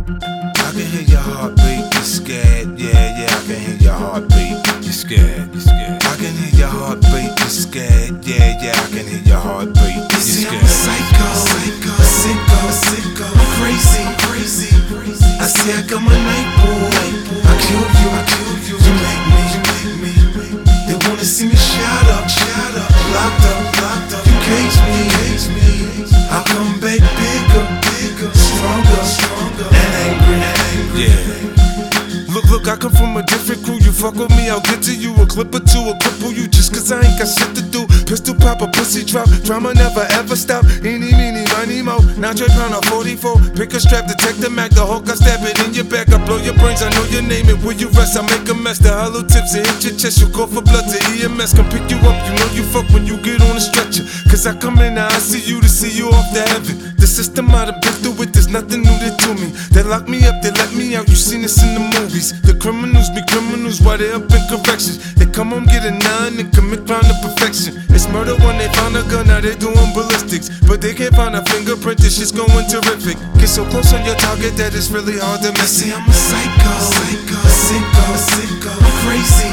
I can hear your heartbeat, you're scared. Yeah, I can hear your heartbeat. You're scared. I can hear your heartbeat, you're scared. Yeah, I can hear your heartbeat. You're scared. I'm a sicko, I'm crazy. I say I got my night boo. I kill you, you make me. They wanna see me shut up, locked up. You cage me. I come back bigger, stronger, and angry. Yeah. Look, I come from a different crew. You fuck with me, I'll get to you. A clip or two, a cripple you just cause I ain't got shit to do. Pistol pop, a pussy drop. Drama never ever stop. Eeny, meeny, miny, mo. Now Dre pound a 44. Pick a strap, detect the Mac. The Hulk, I stab it in your back. I blow your brains, I know your name. And where you rest, I make a mess. The hollow tips and hit your chest. You call for blood to EMS. Come pick you up, you know you fuck when you get on a stretcher. Cause I come in now, I see you to see you off to heaven. The system I done been through it, there's nothing new to me. They lock me up, they let me out, you seen this in the movies. The criminals be criminals while they up in corrections. They come home, get a 9 and commit crime to perfection. It's murder when they found a gun, now they doing ballistics. But they can't find a fingerprint, this shit's going terrific. Get so close on your target that it's really hard to miss. I say I'm a sicko, I'm crazy.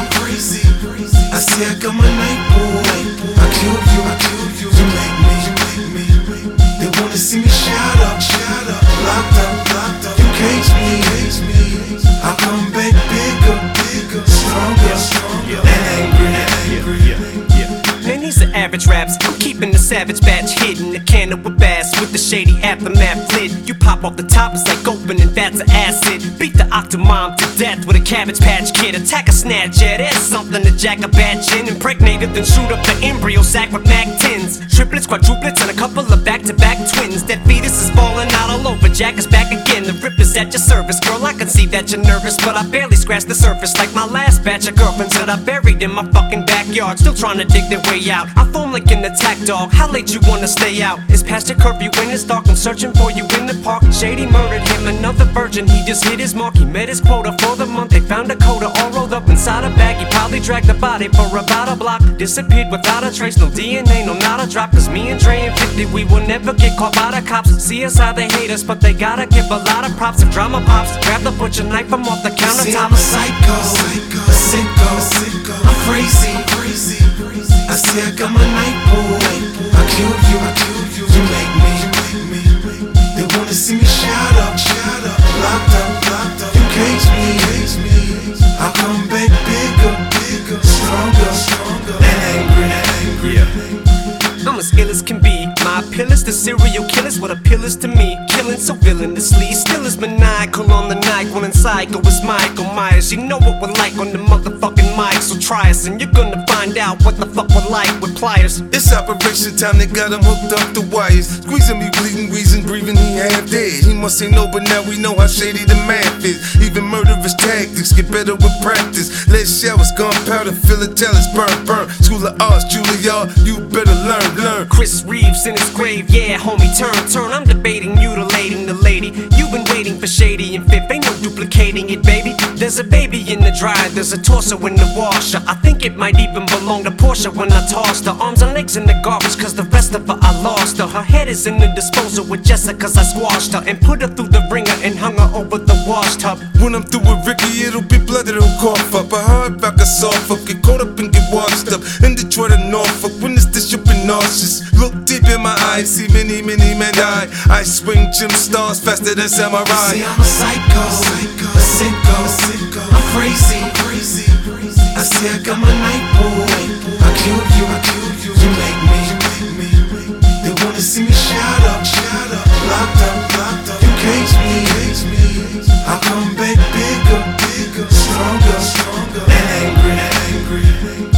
I say I got my night boo. I kill you, you make me. They wanna see me shut up, locked up. You cage me. I come back bigger, stronger, and angry. Man, these are average raps. I'm keeping the savage batch hidden. The cannon with bass with the shady aftermath lid. You pop off the top, it's like opening vats of acid. Beat the Octomom to death with a Cabbage Patch Kid. Attack a snatch, yeah, there's something to jack a batch in. Impregnated, then shoot up the embryo sac with Mac 10s. Triplets, quadruplets, and a couple of back-to-back twins. That fetus is falling out all over. Jack is back again. The rip is at your service, girl. I can see that you're nervous, but I barely scratched the surface. Like my last batch of girlfriends that I buried in my fucking backyard, still trying to dig their way out. I foam like an attack dog. How late you wanna stay out? It's past your curfew when it's dark. I'm searching for you in the park. Shady murdered him, another virgin. He just hit his mark. He met his quota for the month. They found a coda all rolled up inside a bag. He probably dragged the body for about a block. Disappeared without a trace. No DNA, no not a drop. Cause me and Dre and 50, we will never get caught by the cops. See us how they hate us, but they gotta give a lot of props. If drama pops, grab the butcher knife from off the countertop. See, I'm a sicko, I'm crazy. I say I got my night boo. I kill you, you make me. They wanna see me shut up, locked up. You cage me. I come back bigger, stronger, and angry. I'm as ill as can be. My appeal is to serial killers, what appeal is to me. Killing so villainously, still is maniacal on the night. When in psycho is Michael Myers. You know what we're like on the motherfucking mic. So try us and you're gonna find out what the fuck we're like with pliers. It's operation time, they got him hooked up the wires. Squeezing me, bleeding, wheezing, breathing, he half dead. He must say no, but now we know how shady the math is. Even murderous tactics get better with practice. Lead showers, gunpowder, philatelics, burn. School of Arts, Juilliard, you better learn. Chris Reeves in his grave, yeah, homie, turn. I'm debating mutilating the lady. You've been waiting for Shady and Fifth, ain't no duplicating it, baby. There's a baby in the dryer, there's a torso in the washer. I think it might even belong to Portia when I tossed her. Arms and legs in the garbage, cause the rest of her I lost her. Her head is in the disposal with Jessica, cause I squashed her. And put her through the ringer and hung her over the wash tub. When I'm through with Ricky, it'll be blood that'll cough up. A hard back, a soft up, get caught up and get washed up. In Detroit and Norfolk, when it's this you'll be nauseous. Look deep in my eyes, see many men die. I swing gym stars faster than samurai. See, I'm a sicko, I'm crazy. I say I got my night boo. I kill you, you make me. They wanna see me shut up, locked up. You cage me. I come back bigger, stronger, and angry.